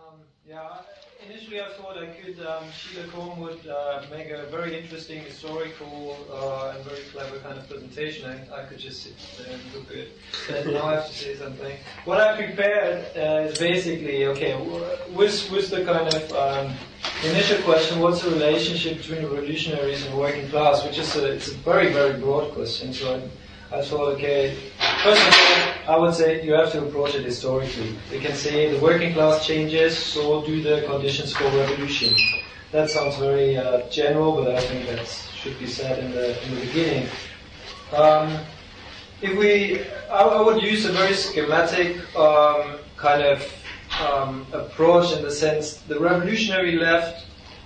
Yeah, initially I thought I could, Sheila Cohn would make a very interesting historical and very clever kind of presentation. I could just sit there and look good. But now I have to say something. What I prepared is basically, okay, with the kind of initial question, what's the relationship between the revolutionaries and working class, which is it's a very, very broad question. So I thought, okay, first of all, I would say you have to approach it historically. We can say the working class changes, so do the conditions for revolution. That sounds very general, but I think that should be said in the beginning. I would use a very schematic kind of approach in the sense the revolutionary left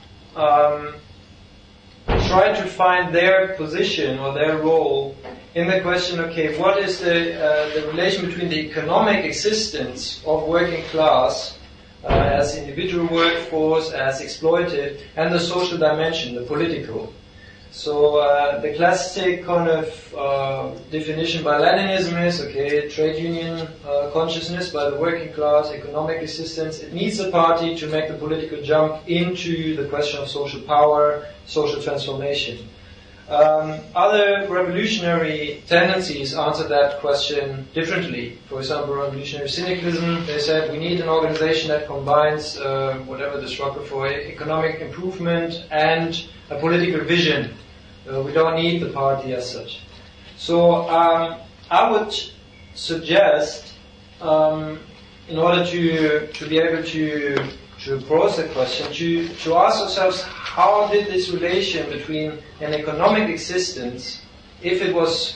try to find their position or their role in the question, okay, what is the relation between the economic existence of working class as individual workforce, as exploited, and the social dimension, the political. So the classic kind of definition by Leninism is, okay, trade union consciousness by the working class, economic existence. It needs a party to make the political jump into the question of social power, social transformation. Other revolutionary tendencies answer that question differently. For example, revolutionary syndicalism, they said we need an organization that combines whatever the struggle for economic improvement and a political vision. We don't need the party as such. So I would suggest, in order to be able to approach the question, to ask ourselves, how did this relation between an economic existence, if it was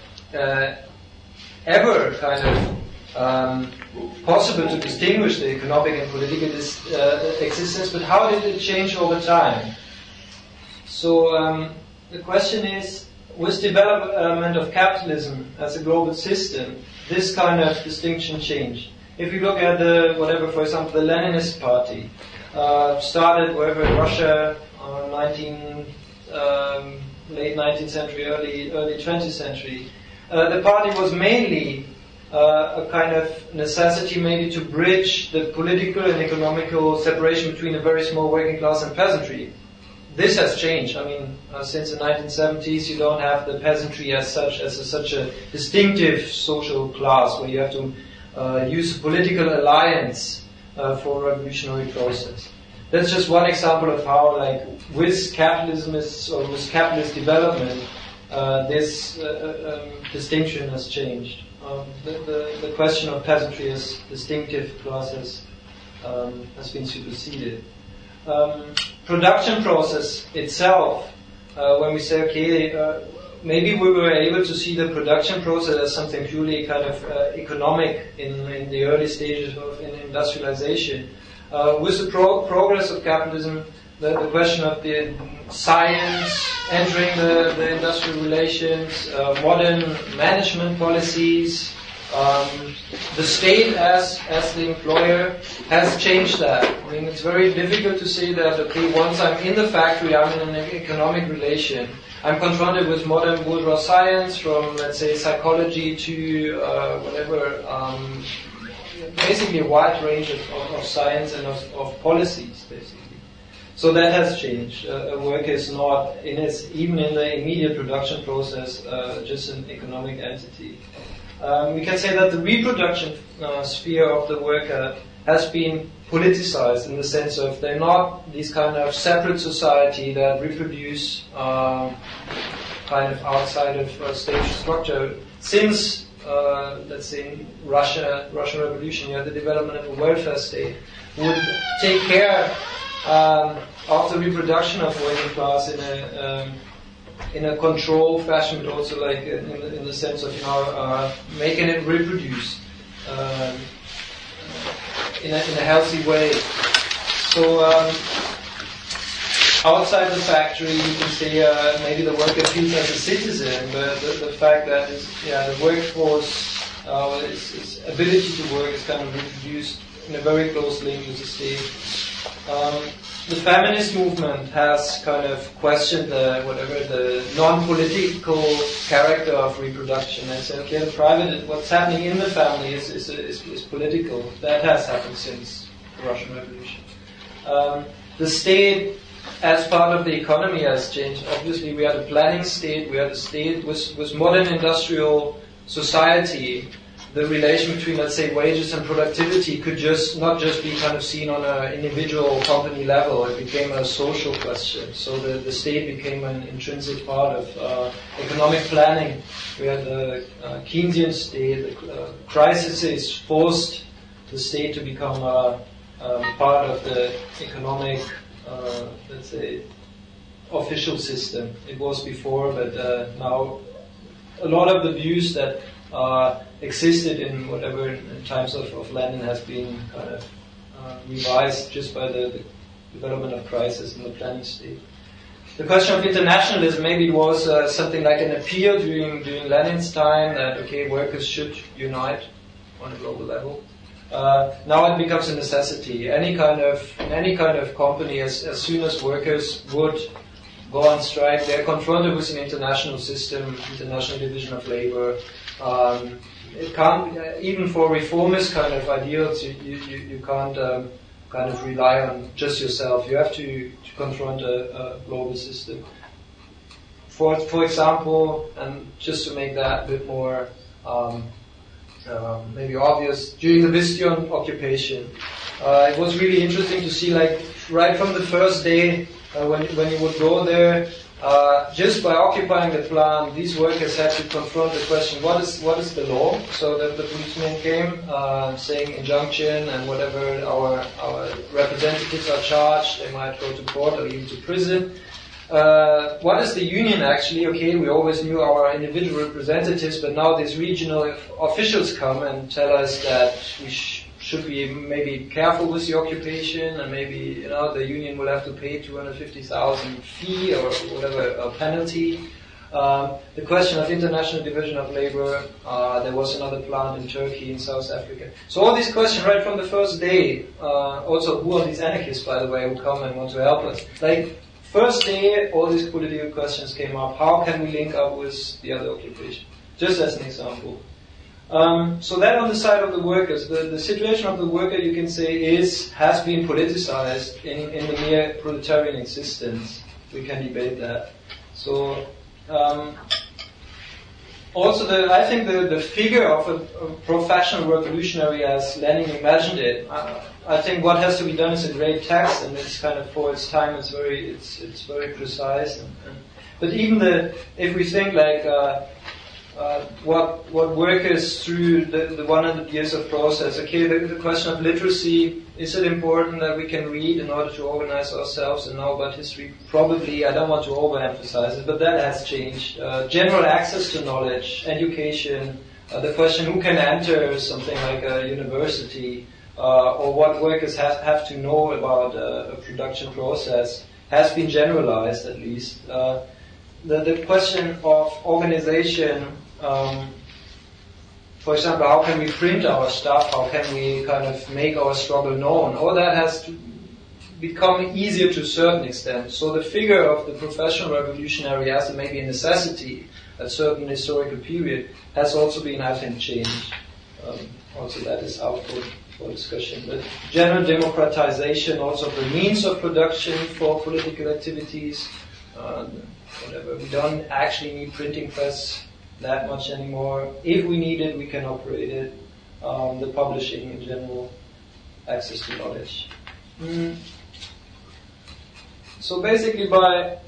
ever kind of possible to distinguish the economic and political existence, but how did it change over time? So the question is, with development of capitalism as a global system, this kind of distinction changed. If you look at for example, the Leninist party, started wherever in Russia, late 19th century, early 20th century. The party was mainly a kind of necessity maybe to bridge the political and economical separation between a very small working class and peasantry. This has changed. I mean, since the 1970s, you don't have the peasantry as such a distinctive social class where you have to use a political alliance for a revolutionary process. That's just one example of how, like, with capitalism or with capitalist development, this distinction has changed. The question of peasantry as distinctive classes has been superseded. Production process itself, when we say, okay, maybe we were able to see the production process as something purely kind of economic in the early stages of industrialization. With the progress of capitalism, the question of the science entering the industrial relations, modern management policies, the state as the employer has changed that. I mean, it's very difficult to say that, okay, once I'm in the factory, I'm in an economic relation. I'm confronted with modern bourgeois science, from, let's say, psychology to basically a wide range of science and of policies, basically. So that has changed. Work is not, even in the immediate production process, just an economic entity. We can say that the reproduction sphere of the worker has been politicized, in the sense of they're not these kind of separate society that reproduce kind of outside of state structure. Since let's say in Russian Revolution, you had the development of a welfare state, would take care of the reproduction of working class in a controlled fashion, but also like in the sense of making it reproduce in a healthy way. So outside the factory, you can say maybe the worker feels as a citizen, but the fact that the workforce, its ability to work is kind of reproduced in a very close link with the state. The feminist movement has kind of questioned the non-political character of reproduction and said, okay, the private, what's happening in the family is political. That has happened since the Russian Revolution. The state, as part of the economy, has changed. Obviously, we had a planning state. We had a state with modern industrial society. The relation between, let's say, wages and productivity could not just be kind of seen on an individual company level. It became a social question. So the state became an intrinsic part of economic planning. We had the Keynesian state. The crises forced the state to become part of the economic, let's say, official system. It was before, but now a lot of the views that existed in whatever in times of Lenin has been kind of revised just by the development of crisis in the planning state. The question of internationalism maybe was something like an appeal during Lenin's time that, okay, workers should unite on a global level. Now it becomes a necessity. Any kind of company, as soon as workers would go on strike, they're confronted with an international system, international division of labor. It can't, even for reformist kind of ideals, you can't kind of rely on just yourself. You have to confront a global system. For example, and just to make that a bit more maybe obvious, during the Vistyon occupation, it was really interesting to see, like, right from the first day when you would go there, just by occupying the plant, these workers had to confront the question: what is the law? So the policemen came saying injunction and whatever our representatives are charged, they might go to court or even to prison. What is the union actually? Okay, we always knew our individual representatives, but now these regional officials come and tell us that we should be maybe careful with the occupation, and maybe the union will have to pay 250,000 fee or whatever penalty. The question of international division of labor. There was another plant in Turkey, in South Africa. So all these questions right from the first day. Also, who are these anarchists, by the way, who come and want to help us? Like, first day, all these political questions came up. How can we link up with the other occupation? Just as an example. So that on the side of the workers, the situation of the worker, you can say, has been politicized in the mere proletarian existence. We can debate that. So also, I think the figure of a professional revolutionary as Lenin imagined it. I think what has to be done is a great text, and it's kind of, for its time, it's very precise. But even if we think like what workers through the 100 years of process. Okay, the question of literacy, is it important that we can read in order to organize ourselves and know about history? Probably. I don't want to overemphasize it, but that has changed. General access to knowledge, education, the question who can enter something like a university, or what workers have to know about a production process has been generalized, at least. The question of organization, for example, how can we print our stuff? How can we kind of make our struggle known? All that has to become easier to a certain extent. So the figure of the professional revolutionary as maybe a necessity at a certain historical period has also been, I think, changed. Also that is out for discussion. But general democratization also of the means of production for political activities, whatever. We don't actually need printing press that much anymore. If we need it, we can operate it. The publishing in general, access to knowledge. So basically by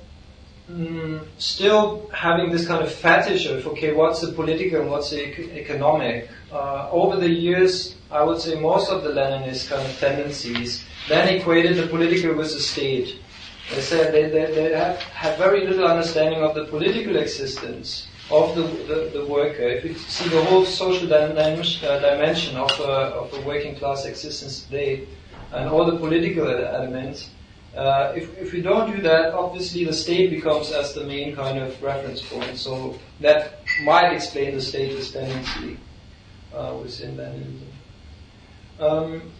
still having this kind of fetish of, okay, what's the political and what's the economic, over the years, I would say most of the Leninist kind of tendencies then equated the political with the state. They said they have very little understanding of the political existence of the worker. If you see the whole social dimension of the working class existence today, and all the political elements, if we don't do that, obviously the state becomes as the main kind of reference point. So that might explain the statist tendency within Leninism.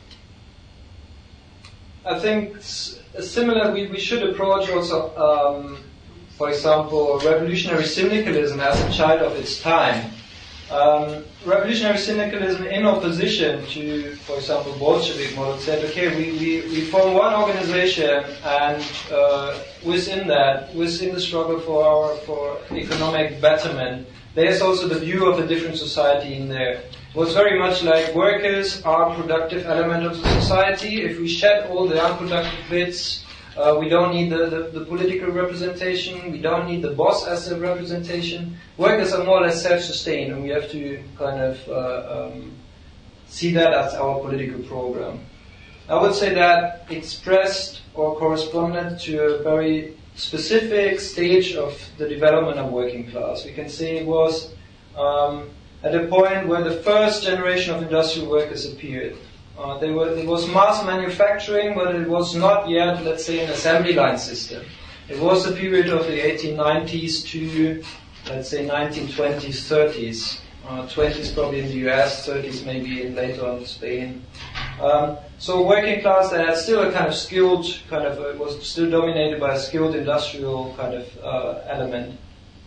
I think similar, we should approach also, for example, revolutionary syndicalism as a child of its time. revolutionary syndicalism in opposition to, for example, Bolshevik model said, okay, we form one organization, and within the struggle for economic betterment, there's also the view of a different society in there. It was very much like workers are a productive element of the society. If we shed all the unproductive bits, we don't need the political representation, we don't need the boss as a representation. Workers are more or less self-sustained, and we have to kind of see that as our political program. I would say that expressed or corresponded to a very specific stage of the development of working class. We can say it was at a point where the first generation of industrial workers appeared. It was mass manufacturing, but it was not yet, let's say, an assembly line system. It was the period of the 1890s to, let's say, 1920s, 30s. 20s probably in the US, 30s maybe later on in Spain. So working class that had still a kind of skilled, it was still dominated by a skilled industrial kind of element.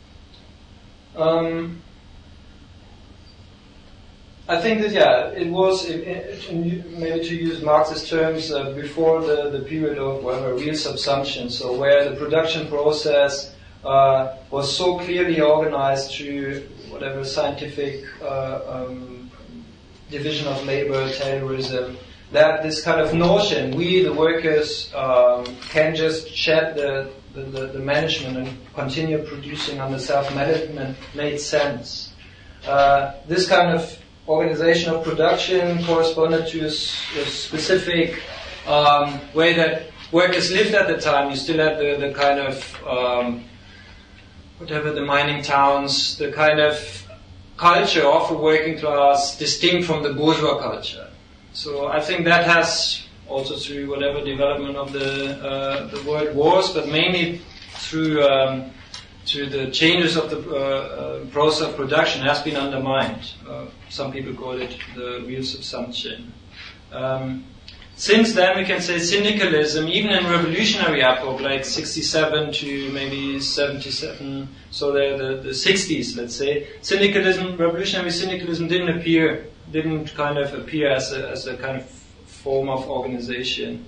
I think that, it was, maybe to use Marxist terms, before the period of real subsumption, so where the production process was so clearly organized through whatever scientific division of labor, Taylorism, that this kind of notion, we the workers can just shed the management and continue producing under self-management made sense. This kind of organization of production corresponded to a specific way that workers lived at the time. You still had the kind of whatever the mining towns, the kind of culture of the working class distinct from the bourgeois culture. So I think that has also through whatever development of the world wars, but mainly through the changes of the process of production has been undermined. Some people call it the real subsumption. Since then, we can say syndicalism, even in revolutionary epoch, like 67 to maybe 77, so the 60s, let's say, syndicalism, revolutionary syndicalism didn't kind of appear as a kind of form of organization.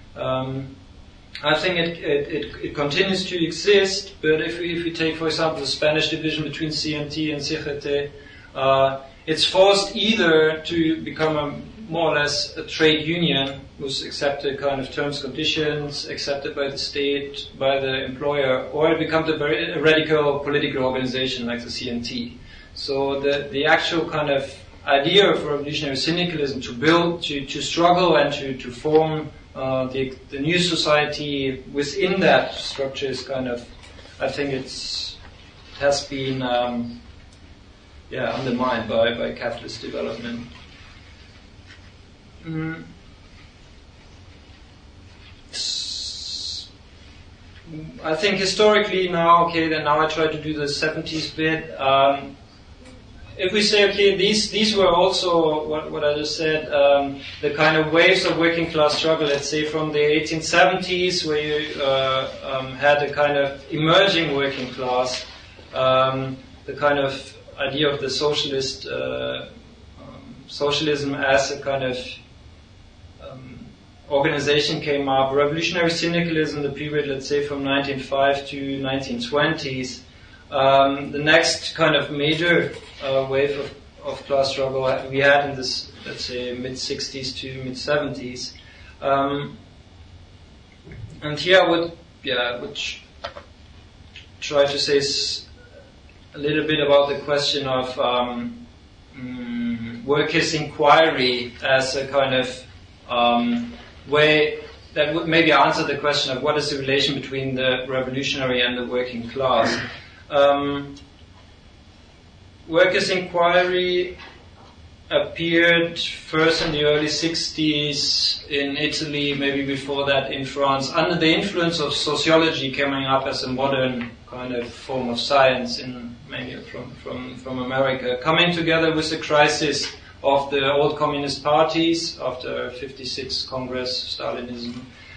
I think it continues to exist, but if we take, for example, the Spanish division between CNT and CGT, it's forced either to become more or less a trade union with accepted kind of terms, conditions, accepted by the state, by the employer, or it becomes a radical political organization like the CNT. So the actual kind of idea of revolutionary syndicalism to build, to struggle and to form the new society within that structure is kind of, I think has been undermined by capitalist development. I think historically now I try to do the 70s bit. If we say, okay, these were also what I just said, the kind of waves of working class struggle, let's say from the 1870s, where you had a kind of emerging working class, the kind of idea of the socialism as a kind of organization came up. Revolutionary syndicalism, the period, let's say, from 1905 to 1920s. The next kind of major wave of class struggle we had in this, let's say, mid-60s to mid-70s. And here I would try to say a little bit about the question of workers' inquiry as a kind of way that would maybe answer the question of what is the relation between the revolutionary and the working class. Workers' inquiry appeared first in the early 60s in Italy, maybe before that in France, under the influence of sociology coming up as a modern kind of form of science, maybe from America, coming together with the crisis of the old communist parties after 56 Congress, Stalinism,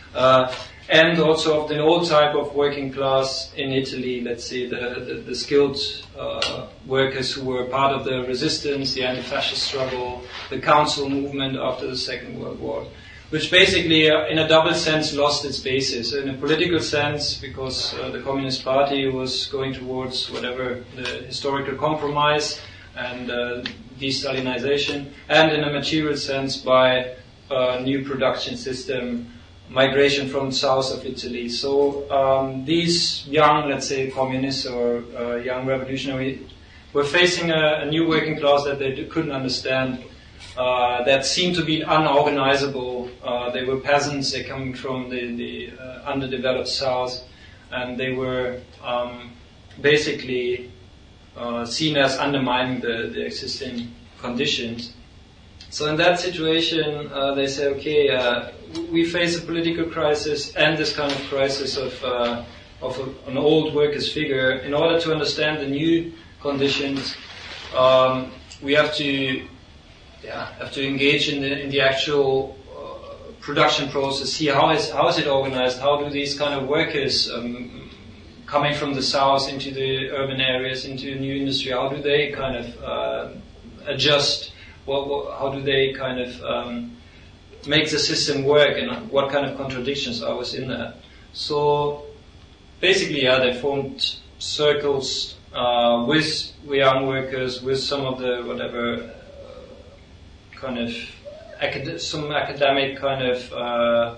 and also of the old type of working class in Italy, let's say the skilled workers who were part of the resistance, the anti-fascist struggle, the council movement after the Second World War, which basically, in a double sense, lost its basis. In a political sense, because the Communist Party was going towards whatever the historical compromise and de-Stalinization, and in a material sense by a new production system, migration from the south of Italy. So these young, let's say, communists or young revolutionary were facing a new working class that they couldn't understand, that seemed to be unorganizable. They were peasants, they coming from the underdeveloped south, and they were basically seen as undermining the existing conditions. So in that situation, they say, okay, we face a political crisis and this kind of crisis of an old workers' figure. In order to understand the new conditions, we have to engage in the actual production process. See how is it organized? How do these kind of workers coming from the south into the urban areas, into new industry, how do they kind of adjust? How do they kind of make the system work, and what kind of contradictions are within that? So basically, they formed circles with young workers, with some of the whatever kind of some academic kind of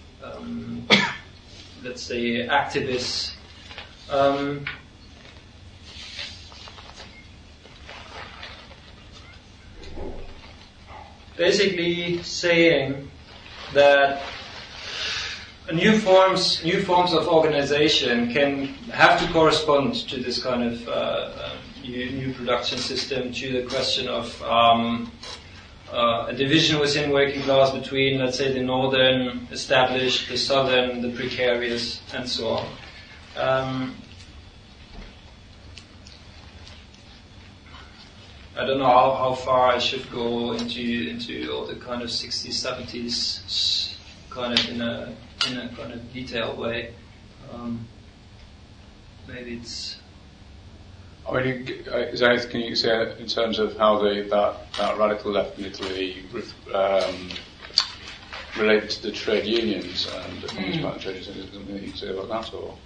let's say activists. Basically saying that new forms of organization can have to correspond to this kind of new production system, to the question of a division within working class between, let's say, the northern established, the southern, the precarious, and so on. I don't know how far I should go into all the kind of 60s, 70s, kind of in a kind of detailed way. Maybe it's. I mean, is there anything you can say in terms of how that radical left in Italy related to the trade unions and the Communist Party trade unions? Is there something you can say about that, or?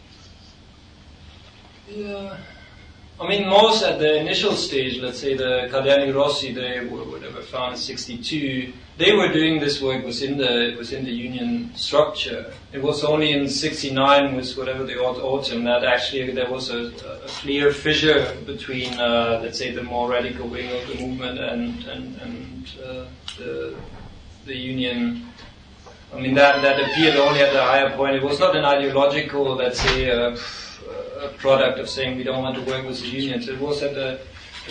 Yeah. I mean, most at the initial stage, let's say the Caderni Rossi, they were whatever founded in '62. They were doing this work within the union structure. It was only in '69, with whatever the autumn, that actually there was a clear fissure between, let's say, the more radical wing of the movement and the union. I mean, that appeared only at the higher point. It was not an ideological, let's say, a product of saying we don't want to work with the unions. It was at a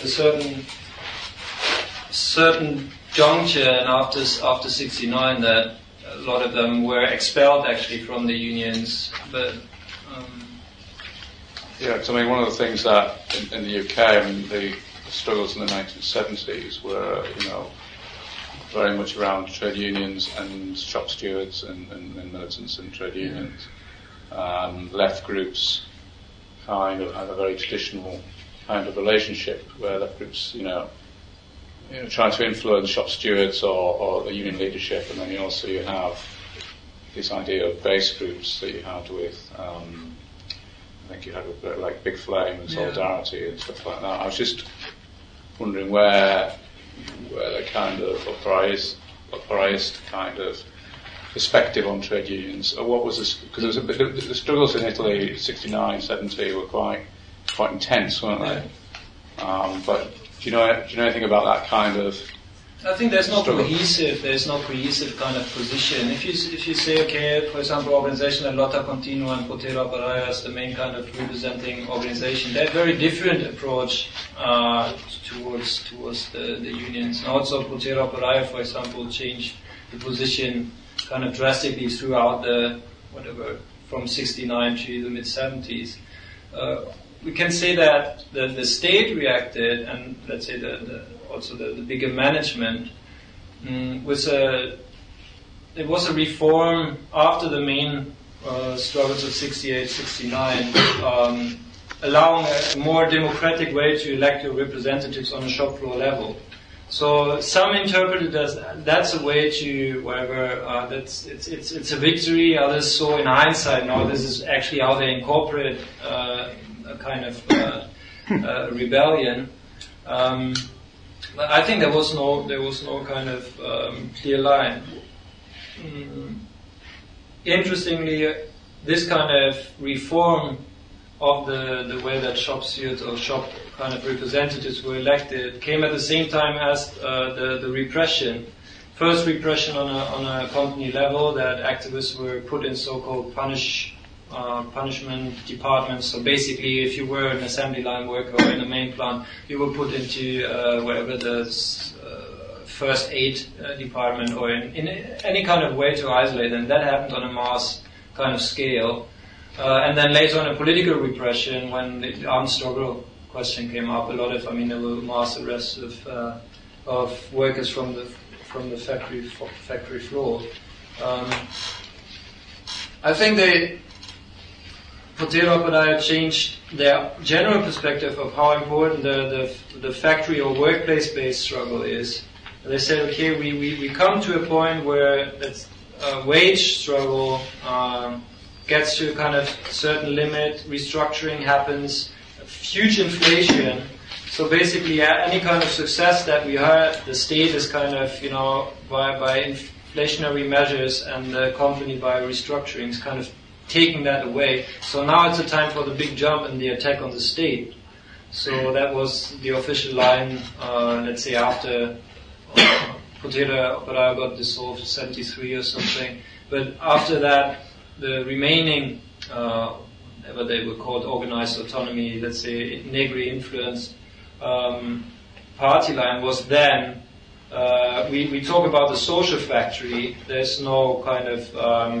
certain juncture, and after '69, that a lot of them were expelled actually from the unions. But because I mean, one of the things that in the UK, I mean, the struggles in the 1970s were, very much around trade unions and shop stewards and militants and trade unions. Left groups kind of had a very traditional kind of relationship where left groups, trying to influence shop stewards or the union leadership, and then you have this idea of base groups that you had with, I think you had a bit like Big Flame and Solidarity and stuff like that. I was just wondering where the kind of operaist kind of perspective on trade unions, or what was this? Because the struggles in Italy, '69, '70, were quite intense, weren't they? But do you know anything about that kind of? I think there's no struggle? cohesive kind of position. If you say, okay, for example, organization like Lotta Continua and Potere Operaia as the main kind of representing organization, they have very different approach towards the unions. And also Potere Operaia, for example, changed the position kind of drastically throughout from '69 to the mid-'70s. We can say that the state reacted, and let's say also the bigger management, with a it was a reform after the main struggles of 68, 69, allowing a more democratic way to elect your representatives on a shop floor level. So some interpret it as that's a way to whatever. It's a victory. Others saw in hindsight, no, this is actually how they incorporate a kind of rebellion. But I think there was no kind of clear line. Interestingly, this kind of reform of the way that shop stewards or shop kind of representatives were elected came at the same time as the repression. First repression on a company level, that activists were put in so-called punishment departments. So basically, if you were an assembly line worker or in the main plant, you were put into wherever the first aid department or in any kind of way to isolate them. That happened on a mass kind of scale. And then later on a political repression, when the armed struggle question came up, there were mass arrests of workers from the factory floor. I think Potero Padaya changed their general perspective of how important the factory or workplace-based struggle is. They said, okay, we come to a point where wage struggle gets to a kind of certain limit, restructuring happens, huge inflation. So basically, any kind of success that we had, the state is kind of, by inflationary measures and the company by restructuring is kind of taking that away. So now it's a time for the big jump and the attack on the state. So that was the official line, let's say after Potero Padaya got dissolved in 73 or something. But after that, the remaining, whatever they were called, organized autonomy, let's say Negri influenced party line was then, we talk about the social factory, there's no kind of,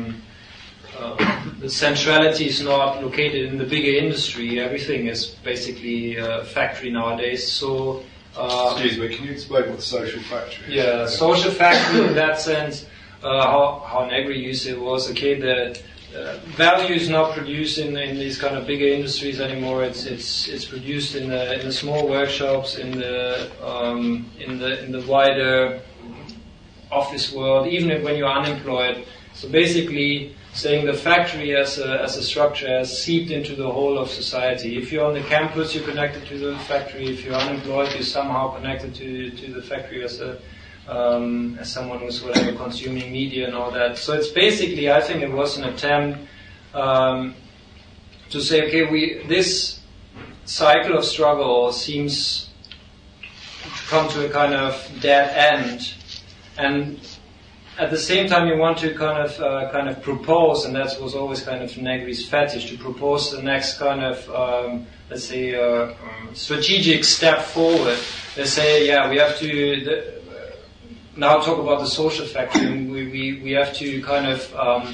the centrality is not located in the bigger industry, everything is basically a factory nowadays, so... Excuse me, can you explain what the social factory is? Yeah, social factory in that sense, how Negri used it was, okay, the value is not produced in these kind of bigger industries anymore. It's produced in the small workshops, in the wider office world, even when you're unemployed. So basically, saying the factory as a structure has seeped into the whole of society. If you're on the campus, you're connected to the factory. If you're unemployed, you're somehow connected to the factory as someone who's whatever consuming media and all that. So it's basically, I think it was an attempt to say, okay, this cycle of struggle seems to come to a kind of dead end, and at the same time you want to kind of propose, and that was always kind of Negri's fetish, to propose the next kind of let's say strategic step forward. They say, yeah, we have to now talk about the social factor, and we have to kind of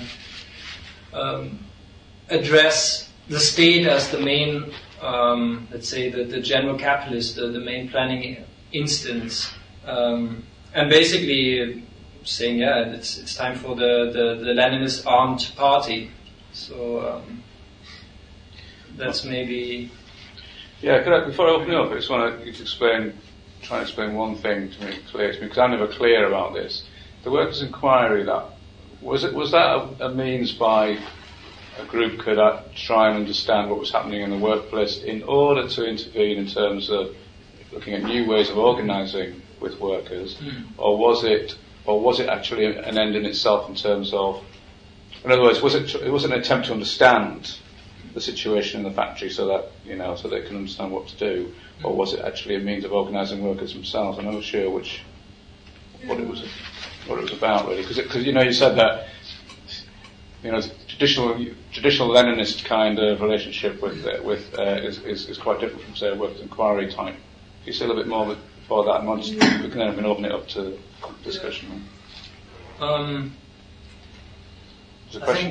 address the state as the main, let's say, the general capitalist, the main planning instance, and basically saying, yeah, it's time for the Leninist armed party. So that's maybe... Yeah, before I open it up, I just want you to try and explain one thing to me, clear to me, because I'm never clear about this. The workers' inquiry, was that a means by a group could try and understand what was happening in the workplace in order to intervene in terms of looking at new ways of organising with workers, or was it actually an end in itself in terms of, in other words, was it an attempt to understand the situation in the factory so that so they can understand what to do, or was it actually a means of organising workers themselves? I'm not sure what it was about really, because you said that traditional Leninist kind of relationship is quite different from, say, a workers' inquiry type. Can you say a little bit more before that, and we can then open it up to discussion. I think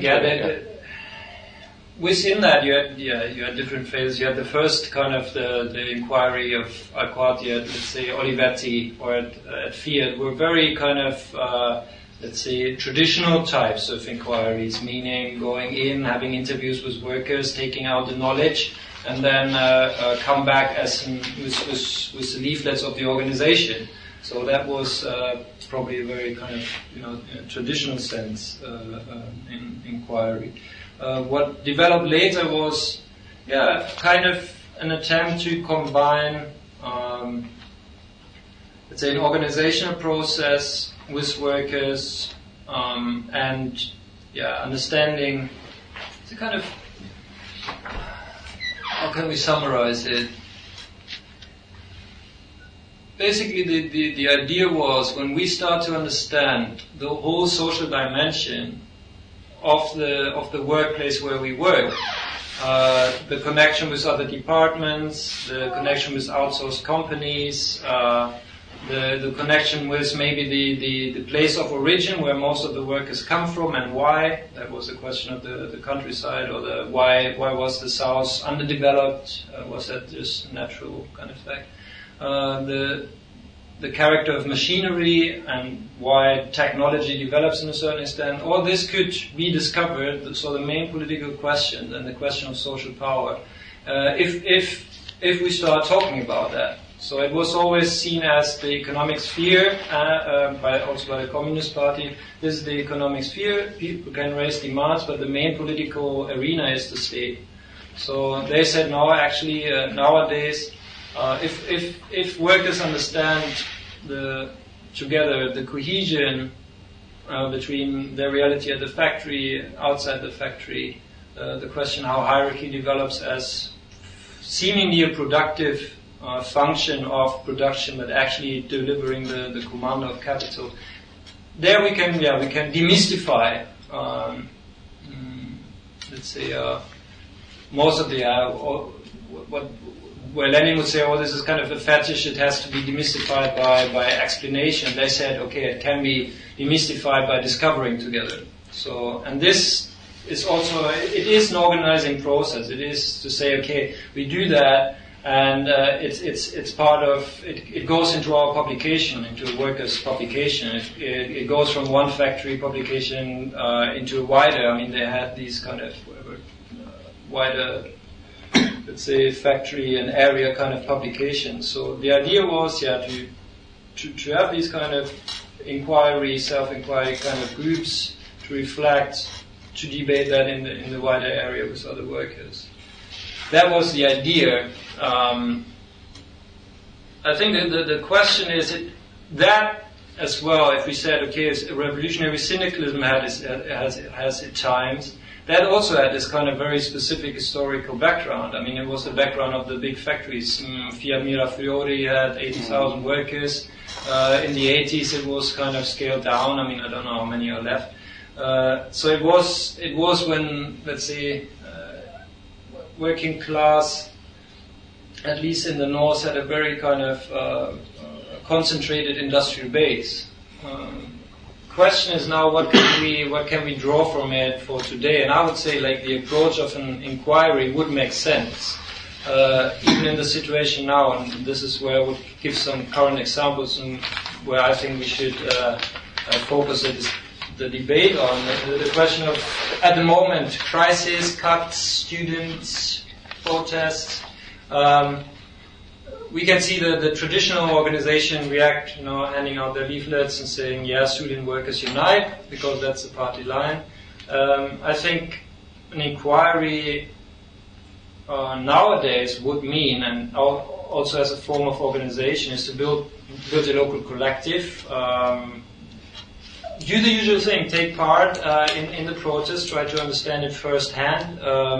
within that you had different phases. You had the first kind of the inquiry of Alquati at, let's say, Olivetti or at Fiat were very kind of let's say, traditional types of inquiries, meaning going in, having interviews with workers, taking out the knowledge, and then come back with the leaflets of the organization. So that was probably a very kind of traditional sense in inquiry. What developed later was kind of an attempt to combine let's say an organizational process with workers and understanding the kind of, how can we summarize it? Basically the idea was, when we start to understand the whole social dimension of the workplace where we work, the connection with other departments, the connection with outsourced companies, the connection with maybe the place of origin where most of the workers come from and why. That was a question of the countryside, or the why was the South underdeveloped? Was that just a natural kind of fact? The character of machinery and why technology develops in a certain extent. All this could be discovered. So the main political question and the question of social power, if we start talking about that. So it was always seen as the economic sphere, also by the Communist Party. This is the economic sphere. People can raise demands, but the main political arena is the state. So they said, no, actually, nowadays, if workers understand together the cohesion between their reality at the factory, outside the factory, the question how hierarchy develops as seemingly a productive function of production, but actually delivering the command of capital. There we can demystify, let's say, most of the where Lenin would say, "Oh, this is kind of a fetish; it has to be demystified by explanation." They said, "Okay, it can be demystified by discovering together." So, and this is also it is an organizing process. It is to say, okay, we do that. And it's part of it. It goes into our publication, into a workers' publication. It goes from one factory publication into a wider. I mean, they had these kind of wider, let's say, factory and area kind of publications. So the idea was, to have these kind of inquiry, self-inquiry kind of groups to reflect, to debate that in the wider area with other workers. That was the idea. I think the question is that as well. If we said, okay, revolutionary syndicalism has at times, that also had this kind of very specific historical background. I mean, it was the background of the big factories. Fiat Mirafiori had 80,000 workers. In the 80s, it was kind of scaled down. I mean, I don't know how many are left. So it was when, let's say, working class, at least in the north, had a very kind of concentrated industrial base. Question is now, what can we draw from it for today? And I would say, like, the approach of an inquiry would make sense, even in the situation now. And this is where I would give some current examples, and where I think we should focus the debate on the question of, at the moment, crisis, cuts, students, protests. We can see the traditional organization react, handing out their leaflets and saying, student workers unite, because that's the party line. I think an inquiry nowadays would mean, and also as a form of organization, is to build a local collective. Do the usual thing, take part in the protest, try to understand it firsthand.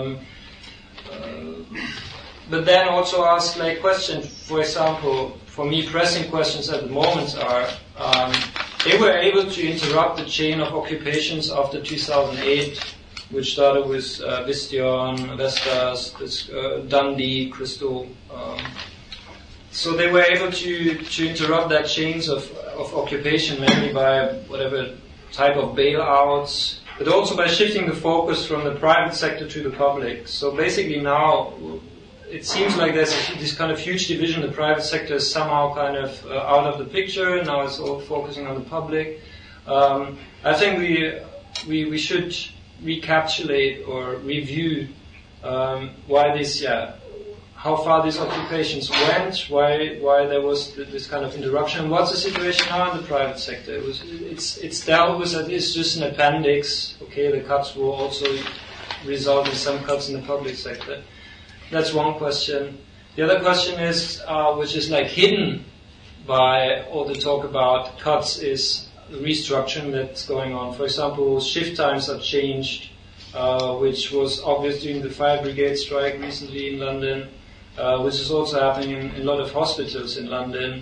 But then also ask questions. For example, for me, pressing questions at the moment are, they were able to interrupt the chain of occupations after 2008, which started with Vistion, Vestas, Dundee, Crystal. So they were able to interrupt that chains of occupation, mainly by whatever type of bailouts, but also by shifting the focus from the private sector to the public. So basically now, it seems like there's this kind of huge division. The private sector is somehow kind of out of the picture. Now it's all focusing on the public. I think we should recapitulate or review why this, how far these occupations went, why there was this kind of interruption, and what's the situation now in the private sector. It's dealt with that it's just an appendix. Okay, the cuts will also result in some cuts in the public sector. That's one question. The other question is, which is like hidden by all the talk about cuts, is the restructuring that's going on. For example, shift times have changed, which was obvious during the fire brigade strike recently in London, which is also happening in a lot of hospitals in London.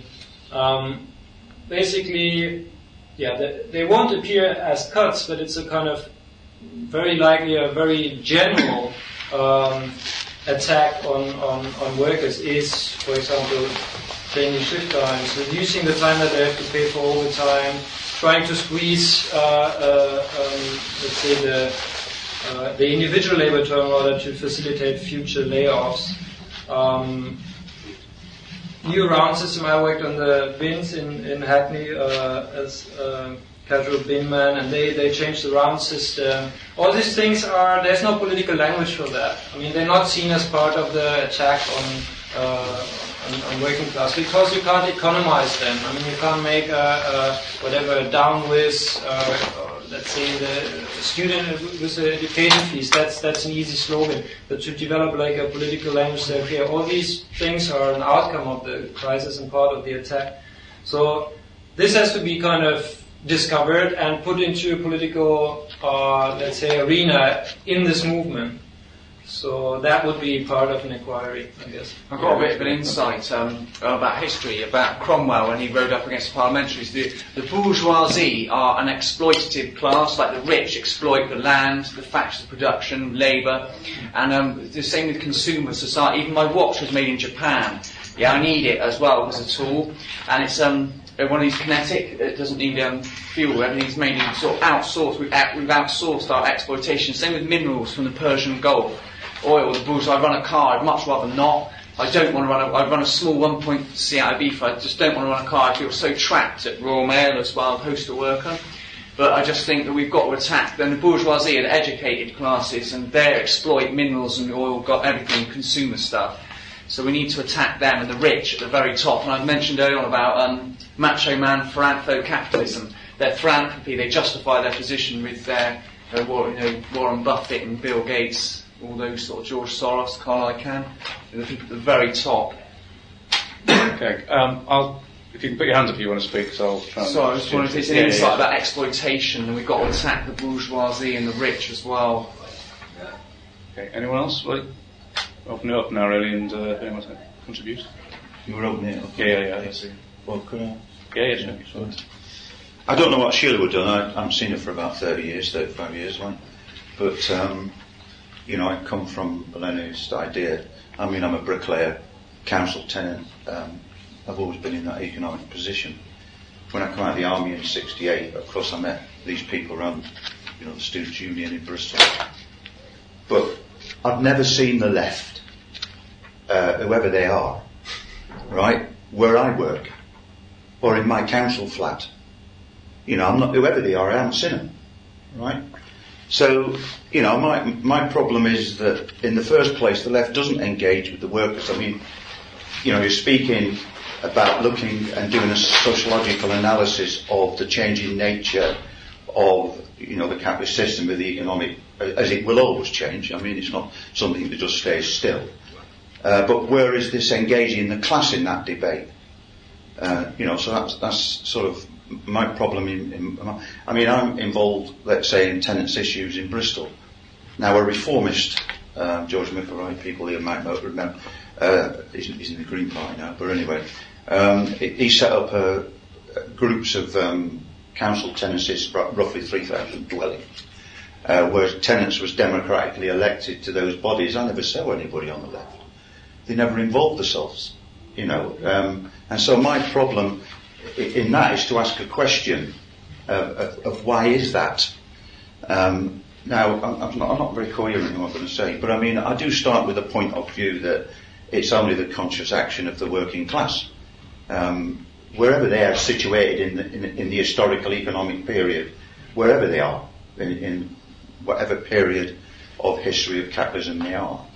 Basically, they won't appear as cuts, but it's a kind of very likely a very general attack on workers is, for example, changing shift times, reducing the time that they have to pay for overtime, trying to squeeze, let's say, the individual labor term in order to facilitate future layoffs. New round system. I worked on the bins in Hackney as casual bin man, and they changed the round system. All these things there's no political language for that. I mean, they're not seen as part of the attack on working class, because you can't economize them. I mean, you can't make a down with, let's say, the student with the education fees. That's an easy slogan. But to develop like a political language there, okay, all these things are an outcome of the crisis and part of the attack. So this has to be kind of discovered and put into a political, let's say, arena in this movement. So that would be part of an inquiry, I guess. I've got a bit of an insight about history, about Cromwell when he rode up against the parliamentaries. The bourgeoisie are an exploitative class, like the rich exploit the land, the factors of production, labour, and the same with consumer society. Even my watch was made in Japan. Yeah, I need it as well as a tool, and it's one of these kinetic. It doesn't need fuel. Everything's mainly sort of outsourced. We've outsourced our exploitation. Same with minerals from the Persian Gulf. Oil, the bourgeois. I run a car. I'd much rather not. I don't want to run I run a small 1.0 out of Ibiza. I just don't want to run a car. I feel so trapped at Royal Mail as well, postal worker. But I just think that we've got to attack. Then the bourgeoisie are the educated classes, and they exploit minerals and oil, got everything, consumer stuff. So we need to attack them and the rich at the very top. And I mentioned earlier on about macho man philanthro-capitalism. Their philanthropy, they justify their position with their Warren Buffett and Bill Gates, all those sort of George Soros, Carl Icahn, the people at the very top. Okay, if you can put your hands up if you want to speak, so I'll try and... So I just wanted to, it's an insight about exploitation, and we've got to attack the bourgeoisie and the rich as well. Okay, anyone else? Right. Open it up now, really, and anyone wants to contribute? You were opening it up? Yeah. Well, could I? Yeah, sure. I don't know what Sheila would have done. I haven't seen her for about 35 years, right? But, I come from a Leninist idea. I mean, I'm a bricklayer, council tenant. I've always been in that economic position. When I come out of the army in '68, of course I met these people around, the Students' Union in Bristol. But I've never seen the left, whoever they are, right, where I work, or in my council flat. I'm not, whoever they are, I haven't seen them, right? So, my problem is that in the first place, the left doesn't engage with the workers. I mean, you're speaking about looking and doing a sociological analysis of the changing nature of, the capitalist system with the economic, as it will always change. I mean, it's not something that just stays still. But where is this engaging the class in that debate? So that's sort of my problem. I'm involved, let's say, in tenants' issues in Bristol. Now, a reformist, George McElroy, people here might not remember, he's in the Green Party now, but anyway, he set up groups of council tenancies, roughly 3,000 dwellings, where tenants was democratically elected to those bodies. I never saw anybody on the left. They never involved themselves, and so my problem in that is to ask a question of why is that. Now, I'm not very coherent in what I'm going to say, but I mean, I do start with a point of view that it's only the conscious action of the working class. wherever they are situated in the historical economic period, wherever they are, in whatever period of history of capitalism they are.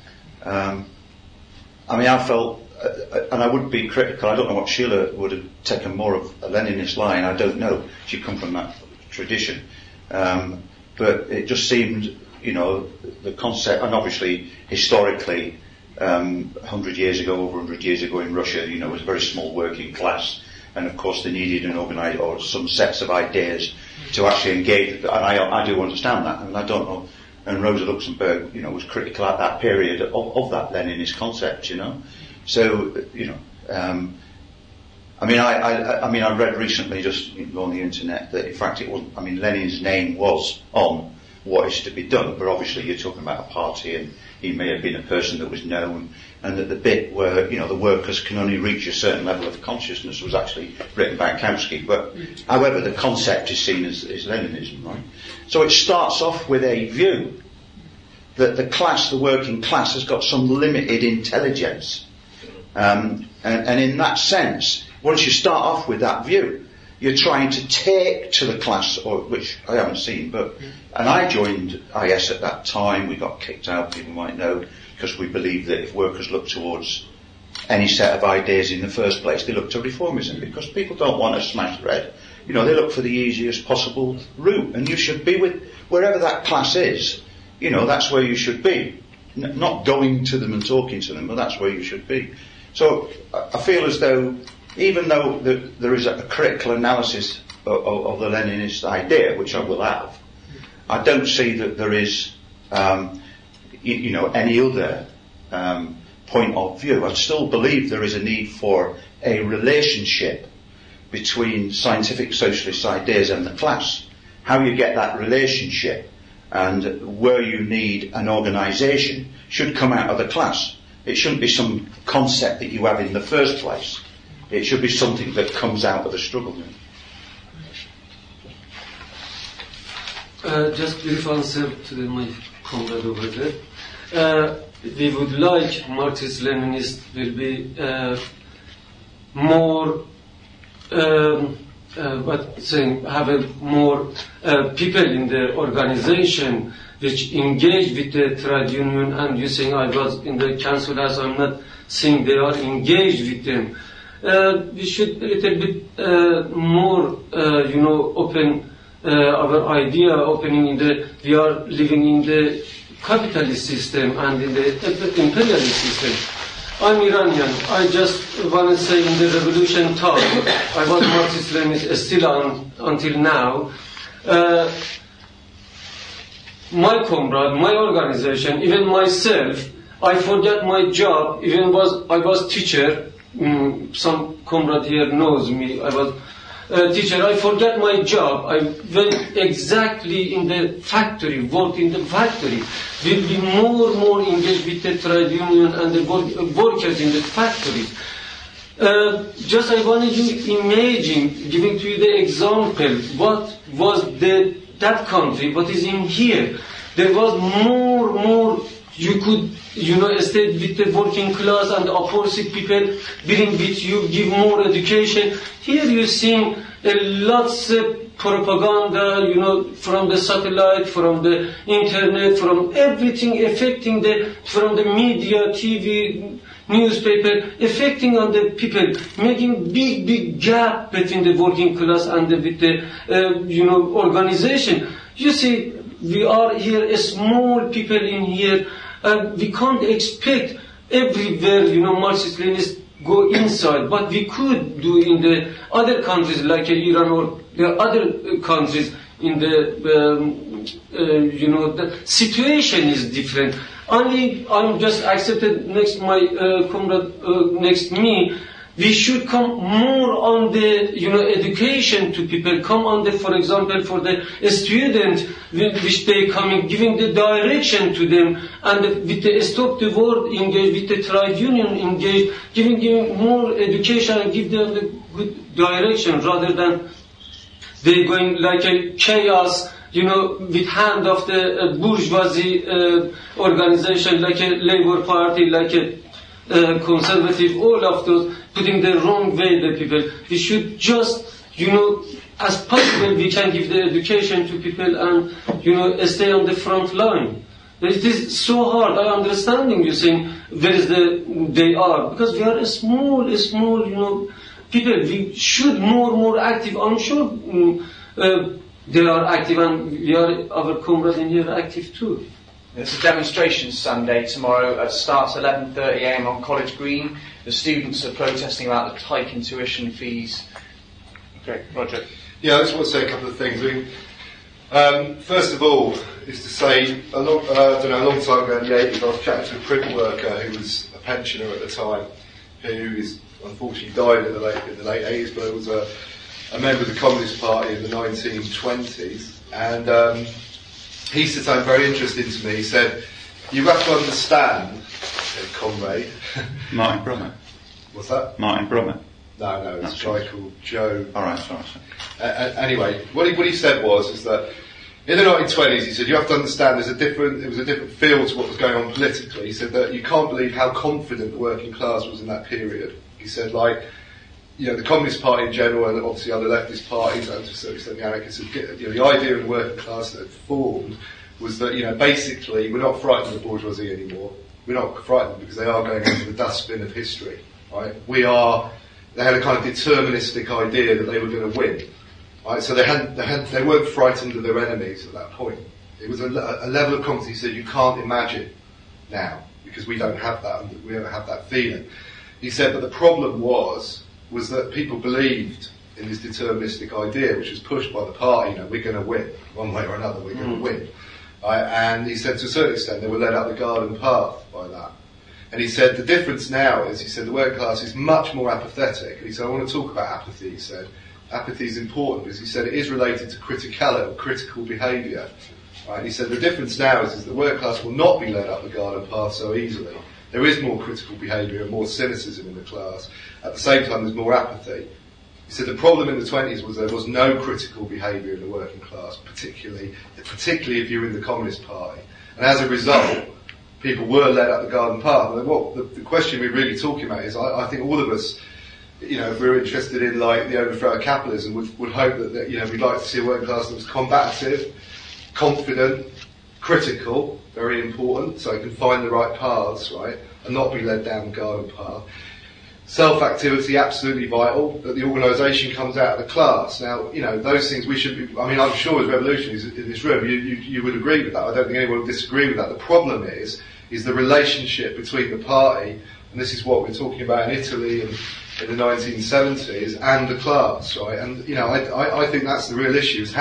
I mean, I felt, and I would be critical, I don't know what Sheila would have taken more of a Leninist line, I don't know, she come from that tradition. But it just seemed, you know, the concept, and obviously historically, 100 years ago, over 100 years ago in Russia, you know, it was a very small working class, and of course they needed an organised, or some sets of ideas to actually engage, and I do understand that, and I don't know, and Rosa Luxemburg, you know, was critical at that period of that Leninist concept, you know. So, you know, I mean, I read recently, just on the internet, that in fact it wasn't, I mean, Lenin's name was on what is to be done, but obviously you're talking about a party, and he may have been a person that was known, and that the bit where, you know, the workers can only reach a certain level of consciousness was actually written by Kautsky. But, however, the concept is seen as Leninism, right? So it starts off with a view that the class, the working class, has got some limited intelligence. And in that sense, once you start off with that view, you're trying to take to the class, or which I haven't seen, and I joined IS at that time. We got kicked out, people might know, because we believed that if workers look towards any set of ideas in the first place, they look to reformism, because people don't want to smash bread. You know, they look for the easiest possible route, and you should be with wherever that class is. You know, that's where you should be. Not going to them and talking to them, but that's where you should be. So I feel as though, even though there is a critical analysis of the Leninist idea, which I will have, I don't see that there is, you know, any other point of view. I still believe there is a need for a relationship between scientific socialist ideas and the class. How you get that relationship and where you need an organisation should come out of the class. It shouldn't be some concept that you have in the first place. It should be something that comes out of the struggle. Just brief answer to my comrade over there. We would like Marxist-Leninist will be more, have a more people in the organization which engage with the trade union, and you saying I was in the council as I'm not saying they are engaged with them. We should a little bit more, you know, open our idea, opening in the, we are living in the capitalist system and in the imperialist system. I'm Iranian. I just want to say in the revolution time, I was Marxist-Leninist still on, until now. My comrade, my organization, even myself, I forget my job, even I was teacher. Some comrade here knows me. I was a teacher. I forget my job. I went exactly in the factory, work in the factory. Will be more engaged with the trade union and the workers in the factories. Just I wanted you imagine, giving to you the example, what was that country, what is in here. There was more you could, you know, stay with the working class and the opposite people, bring with you, give more education. Here you see lots of propaganda, you know, from the satellite, from the internet, from everything affecting from the media, TV, newspaper, affecting on the people, making big gap between the working class and with the, you know, organization. You see, we are here, a small people in here, and we can't expect everywhere, you know, Marxist-Leninists go inside, but we could do in the other countries like Iran or the other countries in the, you know, the situation is different. Only I'm just accepted next my comrade next me. We should come more on the, you know, education to people. Come on the, for example, for the student which they coming, giving the direction to them, and with the stop the war engage, with the trade union engage, giving more education and give them the good direction rather than they going like a chaos, you know, with hand of the bourgeoisie organization like a Labour Party, like a conservative, all of those putting the wrong way the people. We should just, as possible we can give the education to people and, stay on the front line. It is so hard. I understanding you saying where is they are, because we are a small, people. We should more active. I'm sure they are active, and we are, our comrades in here, active too. There's a demonstration Sunday tomorrow. It starts 11:30 a.m. on College Green. The students are protesting about the hike in tuition fees. Okay, Roger. Yeah, I just want to say a couple of things. First of all, is to say, a long time ago in the 80s, I was chatting to a print worker who was a pensioner at the time, who is unfortunately died in the late 80s, but was a member of the Communist Party in the 1920s, and he said something very interesting to me. He said, "You have to understand, comrade." Martin Brummer. What's that? Martin Brummer. No, it's a guy called Joe. All right, sorry. Anyway, what he said is that in the 1920s, he said, you have to understand it was a different feel to what was going on politically. He said that you can't believe how confident the working class was in that period. He said, the Communist Party in general, and obviously other leftist parties, and to a certain extent the anarchists, the idea of the working class that had formed was that, basically, we're not frightened of the bourgeoisie anymore. We're not frightened because they are going into the dustbin of history, right? They had a kind of deterministic idea that they were going to win, right? So they weren't frightened of their enemies at that point. It was a level of confidence, he said, you can't imagine now, because we don't have that, we don't have that feeling. He said, but the problem was that people believed in this deterministic idea, which was pushed by the party, we're going to win, one way or another, we're going to win. Right? And he said, to a certain extent, they were led up the garden path by that. And he said, the difference now is, he said, the working class is much more apathetic. And he said, I want to talk about apathy, he said. Apathy is important because he said it is related to critical behaviour. Right? He said, the difference now is the working class will not be led up the garden path so easily. There is more critical behaviour and more cynicism in the class. At the same time, there's more apathy. He said the problem in the 20s was there was no critical behaviour in the working class, particularly if you're in the Communist Party. And as a result, people were led up the garden path. And the question we're really talking about is, I think all of us, if we're interested in the overthrow of capitalism, would hope that we'd like to see a working class that was combative, confident, critical, very important, so it can find the right paths, right, and not be led down the garden path. Self-activity, absolutely vital, that the organisation comes out of the class. Now, those things we should be, I'm sure as revolutionaries in this room, you would agree with that. I don't think anyone would disagree with that. The problem is the relationship between the party, and this is what we're talking about in Italy and in the 1970s, and the class, right? And, I think that's the real issue, is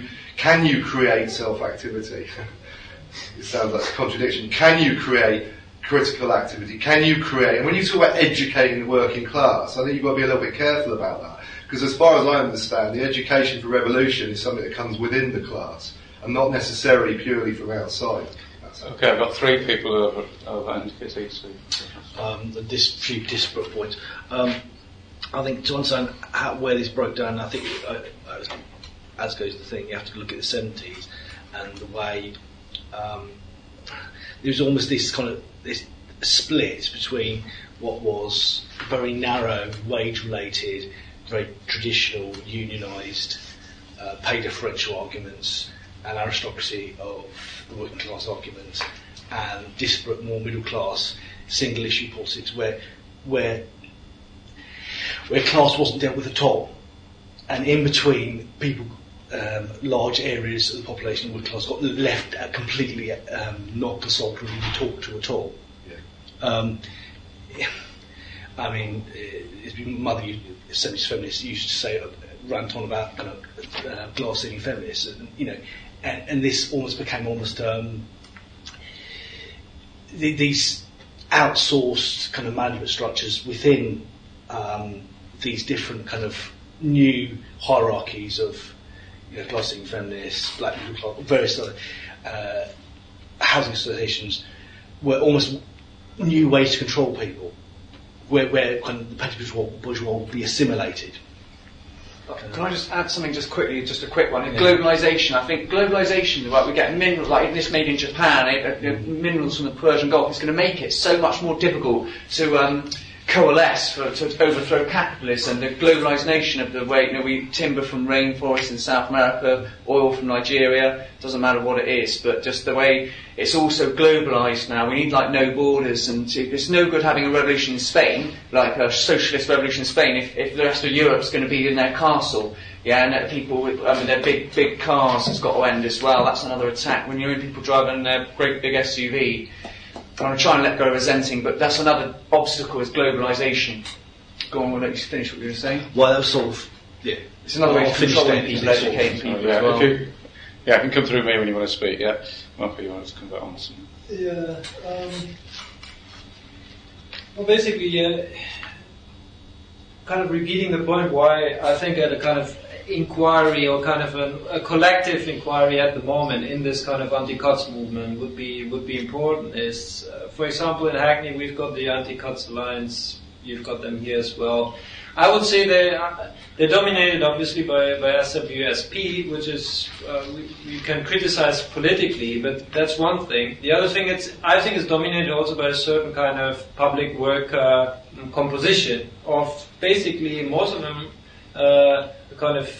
can you create self-activity? It sounds like a contradiction. Can you create critical activity? Can you create, and when you talk about educating the working class, I think you've got to be a little bit careful about that. Because as far as I understand, the education for revolution is something that comes within the class, and not necessarily purely from outside. Okay, I've got three people who have indicated each. Few disparate points. I think to understand where this broke down, I think, as goes the thing, you have to look at the 70s and the way there was almost this kind of this split between what was very narrow, wage-related, very traditional, unionised, pay differential arguments, and aristocracy of the working class argument, and disparate, more middle-class, single-issue politics, where class wasn't dealt with at all, and in between, people. Large areas of the population of the working class got left completely not consulted or even talked to at all. Yeah. Mother, 70s feminists used to say, rant on about kind of glass ceiling feminists, and this almost became these outsourced kind of management structures within these different kind of new hierarchies of glass ceiling feminists, black middle class, various other housing associations, were almost new ways to control people, where kind of the petty bourgeois will be assimilated. Can I just add something just quickly, just a quick one? Globalisation. I think globalisation, right, we get minerals, like this made in Japan, minerals from the Persian Gulf, is going to make it so much more difficult to coalesce to overthrow capitalism, the globalisation of the way, we timber from rainforests in South America, oil from Nigeria, doesn't matter what it is, but just the way it's also globalised now. We need no borders, and it's no good having a revolution in Spain, like a socialist revolution in Spain, if the rest of Europe's going to be in their castle. Yeah, and people with their big cars has got to end as well. That's another attack. When you're people driving their great big SUV, I'm going to try and let go of resenting, but that's another obstacle is globalisation. Go on, we'll let you finish what you were saying. Well, that was sort of, yeah. It's another way of controlling people, educating people as well. You can come through me when you want to speak, yeah. Marco, you want to come back on something? Yeah. Well, basically, kind of repeating the point why I think that a kind of inquiry or kind of a collective inquiry at the moment in this kind of anti-cuts movement would be important is, for example, in Hackney we've got the Anti-Cuts Alliance, you've got them here as well. I would say they're dominated obviously by SWSP, which is, we can criticize politically, but that's one thing. The other thing I think it's dominated also by a certain kind of public work composition of basically most of them kind of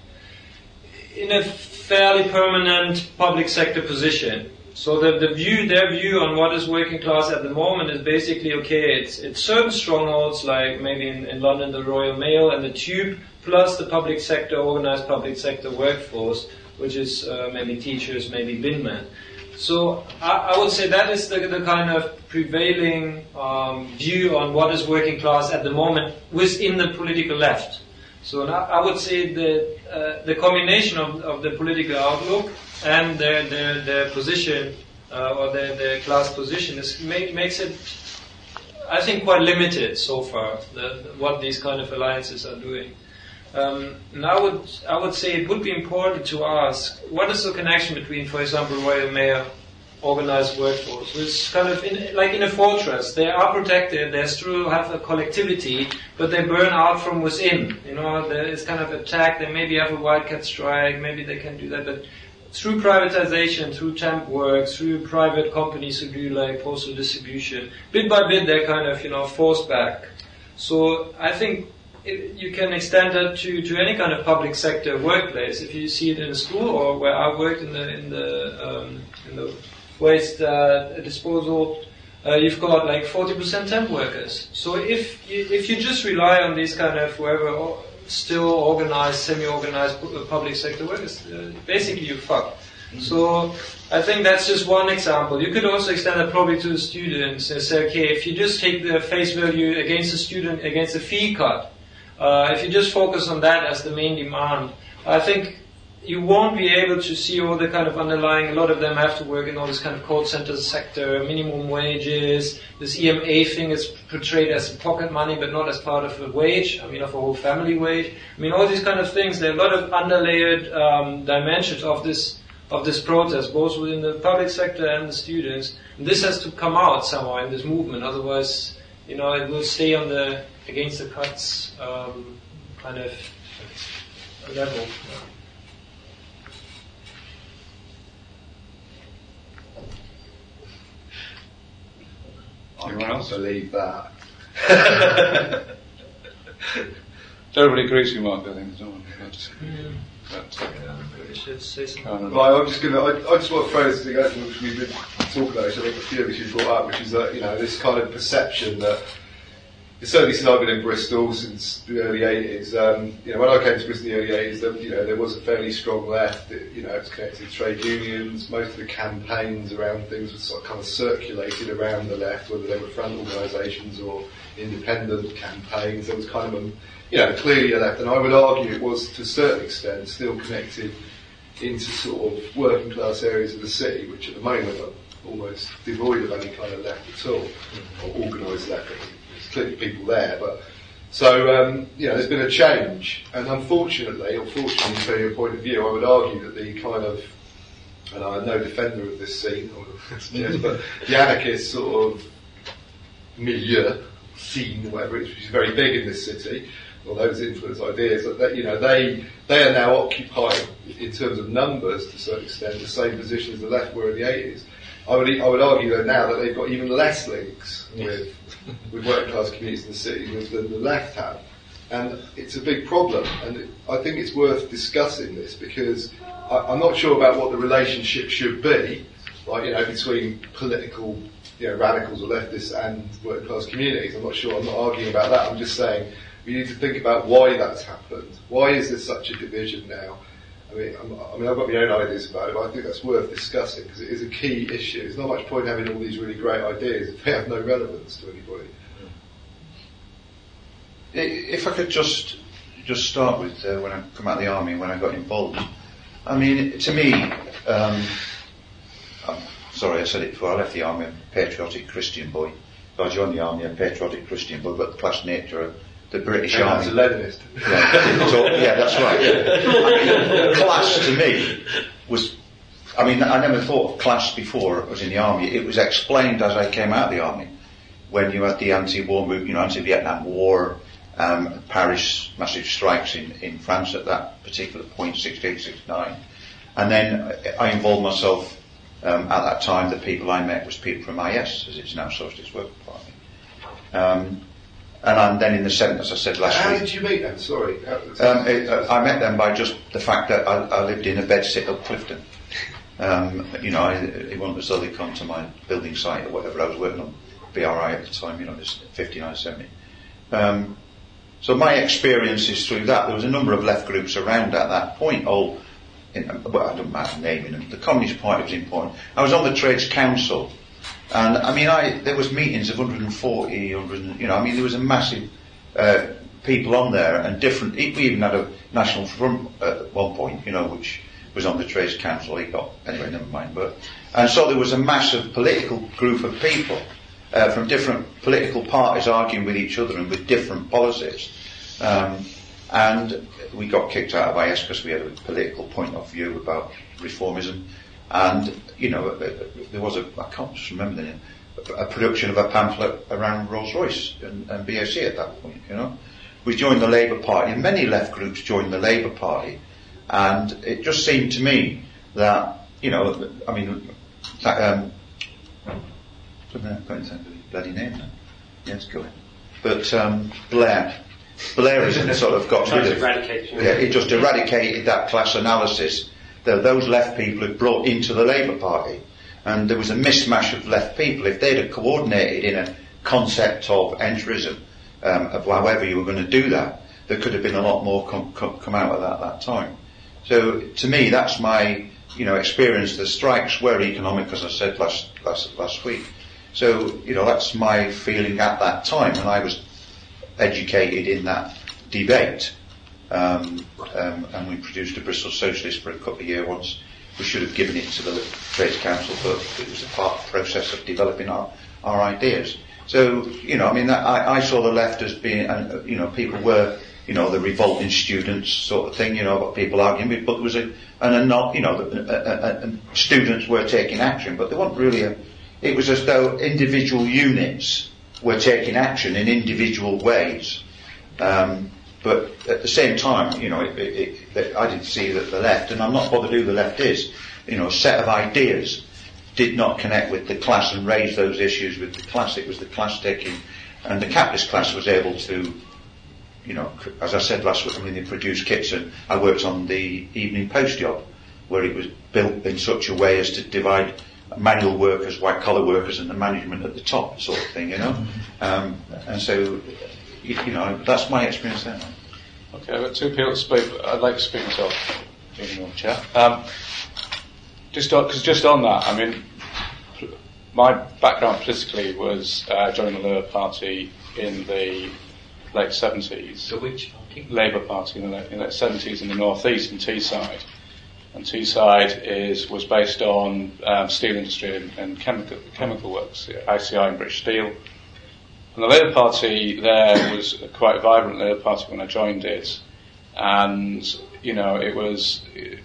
in a fairly permanent public sector position. So their view on what is working class at the moment is basically, okay, it's certain strongholds, like maybe in London the Royal Mail and the Tube, plus the public sector, organized public sector workforce, which is maybe teachers, maybe binmen. So I would say that is the kind of prevailing view on what is working class at the moment within the political left. So I would say the combination of the political outlook and their position or their class position makes it, I think, quite limited so far. What these kind of alliances are doing. And I would say it would be important to ask what is the connection between, for example, Royal Mail, organized workforce. It's kind of in a fortress. They are protected. They still have a collectivity, but they burn out from within. It's kind of attack. They maybe have a wildcat strike. Maybe they can do that, but through privatization, through temp work, through private companies who do like postal distribution, bit by bit they're kind of forced back. So I think you can extend that to any kind of public sector workplace. If you see it in a school or where I worked in the waste disposal, you've got like 40% temp workers. So if you just rely on these kind of whoever still organized, semi-organized public sector workers, basically you're fucked. Mm-hmm. So I think that's just one example. You could also extend that probably to the students and say, okay, if you just take the face value against the student, against the fee cut, if you just focus on that as the main demand, I think you won't be able to see all the kind of underlying, a lot of them have to work in all this kind of call center sector, minimum wages, this EMA thing is portrayed as pocket money but not as part of a wage, of a whole family wage. All these kind of things, there are a lot of underlayered dimensions of this protest, both within the public sector and the students. And this has to come out somehow in this movement, otherwise, it will stay on the against the cuts kind of level. I can't believe that. Everybody agrees with Mark, I think, don't we? Right, I just want to throw this thing out, which we've been talking about, which I think a few of you brought up, which is that, this kind of perception that, certainly since I've been in Bristol since the early 80s, when I came to Bristol in the early 80s, there was a fairly strong left. It was connected to trade unions. Most of the campaigns around things were sort of kind of circulated around the left, whether they were front organisations or independent campaigns. There was kind of clearly a left, and I would argue it was to a certain extent still connected into sort of working class areas of the city, which at the moment are almost devoid of any kind of left at all, or organised left. There's clearly people there, but so there's been a change, and unfortunately, or fortunately from your point of view, I would argue that the kind of, and I'm no defender of this scene, but the anarchist sort of milieu scene, or whatever, which is very big in this city, or those influence ideas, that they are now occupying, in terms of numbers to a certain extent, the same position as the left were in the 80s. I would argue though now that they've got even less links with working class communities in the city than the left have. And it's a big problem, and I think it's worth discussing this because I'm not sure about what the relationship should be, like, between political, radicals or leftists and working class communities. I'm not sure, I'm not arguing about that, I'm just saying we need to think about why that's happened. Why is there such a division now? I mean, I've got my own ideas about it, but I think that's worth discussing because it is a key issue. There's not much point having all these really great ideas if they have no relevance to anybody. If I could just start with when I come out of the army, when I got involved. I mean, to me, I'm sorry, I said it before, I left the army, I'm a patriotic Christian boy. So I joined the army, a patriotic Christian boy, but the class nature of the British Army. As a Leninist. Yeah, that's right. I mean, class to me was, I never thought of class before I was in the army. It was explained as I came out of the army. When you had the anti-war movement, anti-Vietnam War, Paris massive strikes in France at that particular point, 68, 69. And then I involved myself, at that time, the people I met was people from IS, as it's now Socialist Worker Party. And then in the 70s, as I said last week. How did you meet them? Sorry. I met them by just the fact that I lived in a bedsit up Clifton. It wasn't as though they come to my building site or whatever I was working on, BRI at the time, it was 59, 70. So my experiences through that, there was a number of left groups around at that point. I don't mind naming them. The Communist Party was important. I was on the Trades Council, and there was meetings of 140, there was a massive people on there, and different. We even had a National Front at one point, which was on the Trades Council. Anyway, never mind. And so there was a massive political group of people. From different political parties arguing with each other and with different policies. And we got kicked out of IS because we had a political point of view about reformism. And, there was I can't just remember the name, a production of a pamphlet around Rolls-Royce and BAC at that point, We joined the Labour Party, and many left groups joined the Labour Party. And it just seemed to me that, I'm not going to think of his bloody name now. Yes, go ahead. But Blairism sort of got rid of. It just eradicated that class analysis that those left people had brought into the Labour Party, and there was a mismatch of left people. If they'd have coordinated in a concept of entrism, of however you were going to do that, there could have been a lot more come out of that time. So to me, that's my experience. The strikes were economic, as I said last week. So, that's my feeling at that time, and I was educated in that debate. And we produced a Bristol Socialist for a couple of years once. We should have given it to the Trades Council, but it was a process of developing our ideas. So, I saw the left as being, people were, the revolting students sort of thing, what people arguing with, but there was students were taking action, but they weren't really it was as though individual units were taking action in individual ways. But at the same time, I didn't see that the left, and I'm not bothered who the left is, a set of ideas did not connect with the class and raise those issues with the class. It was the class taking, and the capitalist class was able to, as I said last week, they produced kits, and I worked on the Evening Post job, where it was built in such a way as to divide manual workers, white collar workers, and the management at the top, sort of thing, and so, that's my experience there. Okay, I've got two people to speak. I'd like to speak myself, Chair. Just on that, my background politically was joining the Labour Party in the late 70s. So which party? Labour Party in the late 70s in the North East, in Teesside. And Teesside was based on steel industry and chemical works, ICI and British Steel. And the Labour Party there was a quite vibrant Labour Party when I joined it. And, it was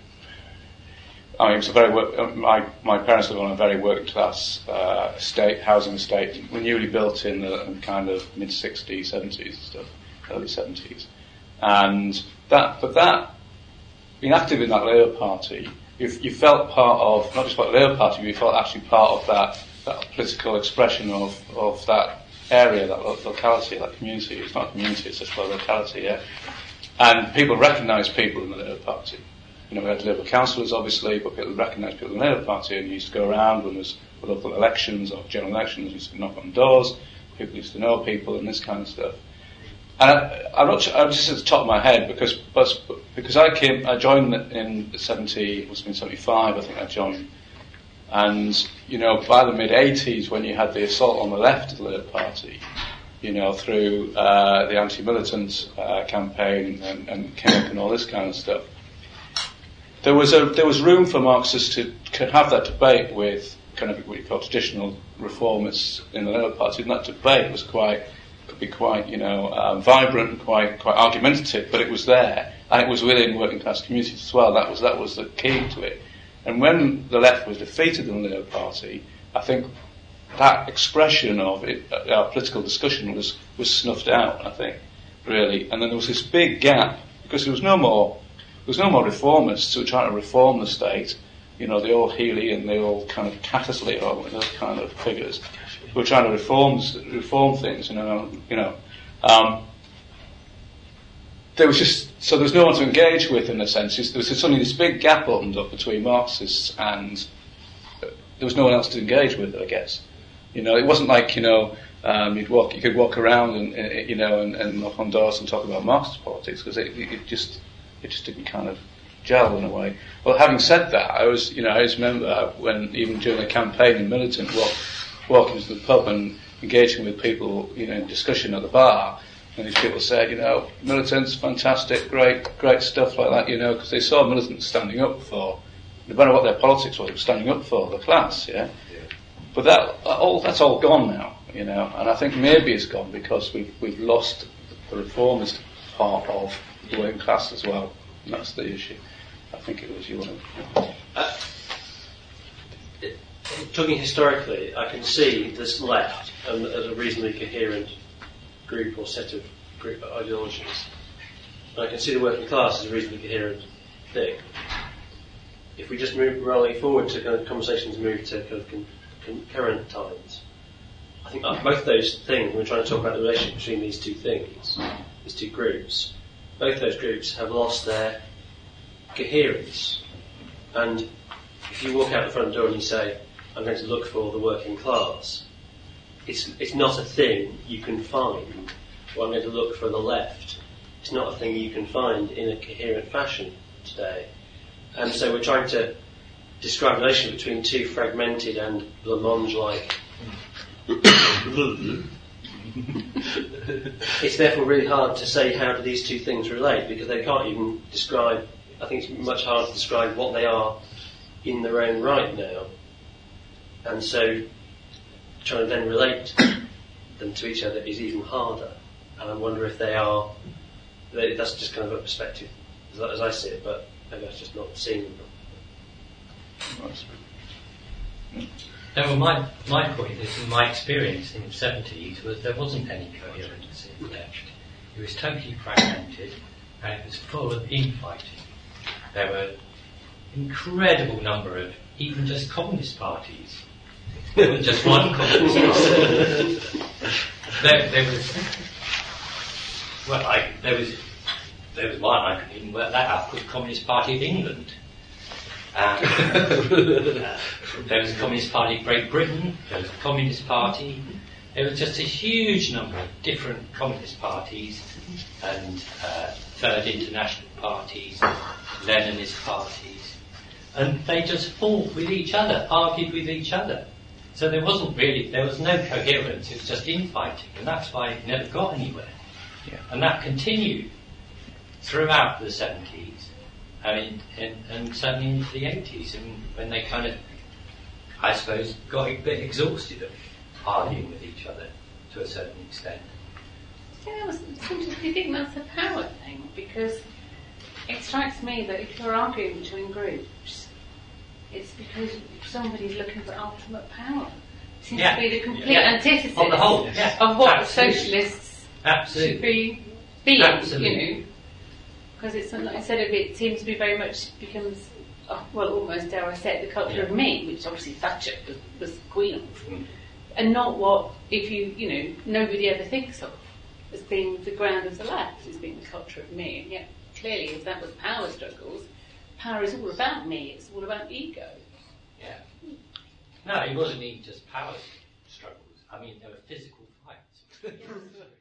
a very my parents lived on a very working class housing estate, newly built in the kind of mid 60s, 70s and stuff, early 70s. And being active in that Labour Party you felt part of, not just part of the Labour Party, but you felt actually part of that political expression of that area, that locality, that community. It's not a community, it's just a locality, yeah. And people recognised people in the Labour Party. You know, we had Labour councillors, obviously, but people recognised people in the Labour Party, and you used to go around when there was local elections or general elections, you used to knock on doors, people used to know people and this kind of stuff. And I'm just at the top of my head because I joined in 70, it must have been 75, I think I joined. And, you know, by the mid-80s, when you had the assault on the left of the Labour Party, you know, through the anti-militant campaign and Kinnock and all this kind of stuff, there was room for Marxists to have that debate with kind of what you call traditional reformists in the Labour Party, and that debate could be quite, you know, vibrant and quite argumentative, but it was there, and it was within working class communities as well. That was the key to it. And when the left was defeated in the Labour Party, I think that expression of it, our political discussion was snuffed out, I think, really. And then there was this big gap, because there was no more reformists who were trying to reform the state, you know, the old Healy and the old kind of Cattersley or those kind of figures who were trying to reform things, there was no one to engage with, in a sense. There was suddenly this big gap opened up between Marxists and there was no one else to engage with, I guess. You know, it wasn't like, you know, you could walk around and you know, and knock on doors and talk about Marxist politics, because it just didn't kind of gel in a way. Well, having said that, I just remember when, even during the campaign in Militant, walking to the pub and engaging with people, you know, in discussion at the bar, and these people said, you know, Militant's fantastic, great stuff like that, you know, because they saw militants standing up for, no matter what their politics was, it was standing up for the class, yeah. But that's all gone now, you know, and I think maybe it's gone because we've lost the reformist part of the working class as well, and that's the issue. I think it was you want to. Talking historically, I can see this left as a reasonably coherent group or set of group ideologies. And I can see the working class as a reasonably coherent thing. If we just move rolling forward to kind of conversations move to kind of current times, I think both of those things, when we're trying to talk about the relationship between these two things, these two groups, both those groups have lost their coherence. And if you walk out the front door and you say, I'm going to look for the working class, it's not a thing you can find. Or I'm going to look for the left. It's not a thing you can find in a coherent fashion today. And so we're trying to describe the relationship between two fragmented and blancmange-like. It's therefore really hard to say how do these two things relate, because they can't even describe. I think it's much harder to describe what they are in their own right now. And so trying to then relate them to each other is even harder. And I wonder if they are, that's just kind of a perspective as I see it, but maybe that's just not seeing them. No, well, my point is, in my experience in the 70s, was there wasn't any coherence in the left. It was totally fragmented, and it was full of infighting. There were incredible number of even just communist parties. There wasn't just one communist party. There was one, I couldn't even work that out, called the Communist Party of England. There was a Communist Party of Great Britain, there was a Communist Party. There was just a huge number of different Communist parties and Third International parties, Leninist parties. And they just fought with each other, argued with each other. So there was no coherence, it was just infighting, and that's why it never got anywhere. Yeah. And that continued throughout the 70s. And certainly into the 80s, and when they kind of, I suppose, got a bit exhausted of arguing with each other to a certain extent. Yeah, do you think that's a power thing? Because it strikes me that if you're arguing between groups, it's because somebody's looking for ultimate power. It seems to be the complete antithesis on the whole, of what absolutely. The socialists absolutely. should be being, absolutely. you know. Because it's instead of it seems to be very much becomes well, almost dare I say it, the culture of me, which obviously Thatcher was queen of, and not what, if nobody ever thinks of as being the ground of the left, as being the culture of me. And yet, clearly, if that was power struggles, power is all about me, it's all about ego. Yeah. No, it wasn't even just power struggles. I mean, there were physical fights.